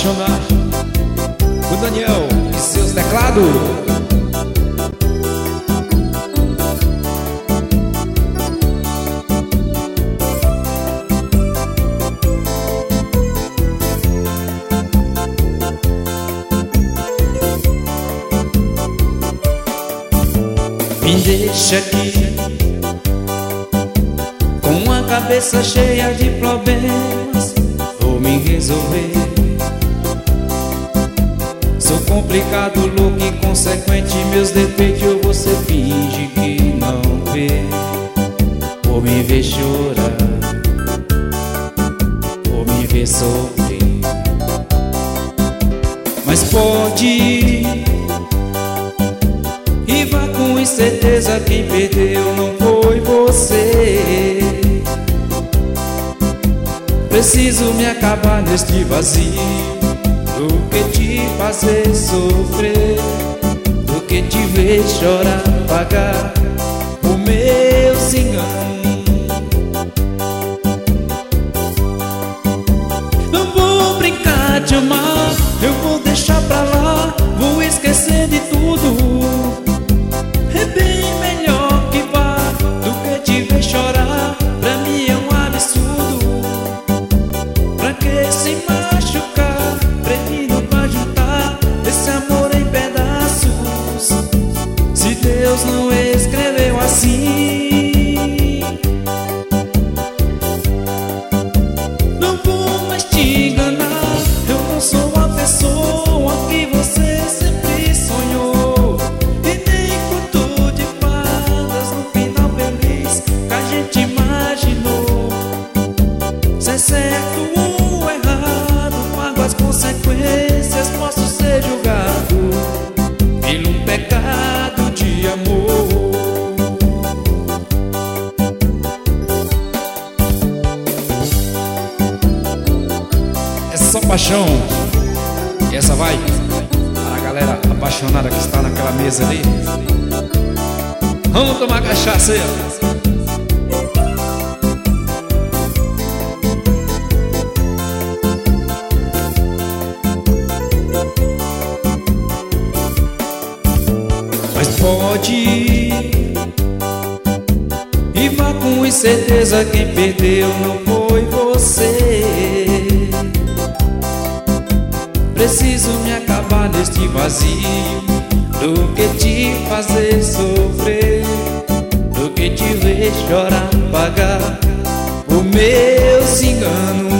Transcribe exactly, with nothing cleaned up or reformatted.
apaixonar. O Daniel e seus teclados. Me deixa aqui com a cabeça cheia de problemas, vou me resolver. Sou complicado, louco, inconsequente, meus defeitos você finge que não vê. Vou me ver chorar, vou me ver sofrer. Mas pode ir e vá com certeza, quem perdeu não foi você. Preciso me acabar neste vazio, do que te fazer sofrer, do que te ver chorar, pagar o meu engano. Não vou brincar de amar, eu vou deixar pra lá, vou esquecer de tudo. É bem melhor que vá do que te ver chorar, pra mim é um absurdo. Pra que se machucar, prefiro pra juntar esse amor em pedaços, se Deus não escreveu assim. Não vou mais te enganar, eu não sou a pessoa que você sempre sonhou. E nem conto de fadas no final feliz que a gente imaginou. Se é certo ou errado, pago as consequências, posso ser julgado pelo um pecado de amor. É só paixão. E essa vai para a galera apaixonada que está naquela mesa ali. Vamos tomar cachaça aí, ó. Mas pode ir e vá com certeza, quem perdeu não foi você. Preciso me acabar neste vazio, do que te fazer sofrer, do que te ver chorar, pagar o meu engano.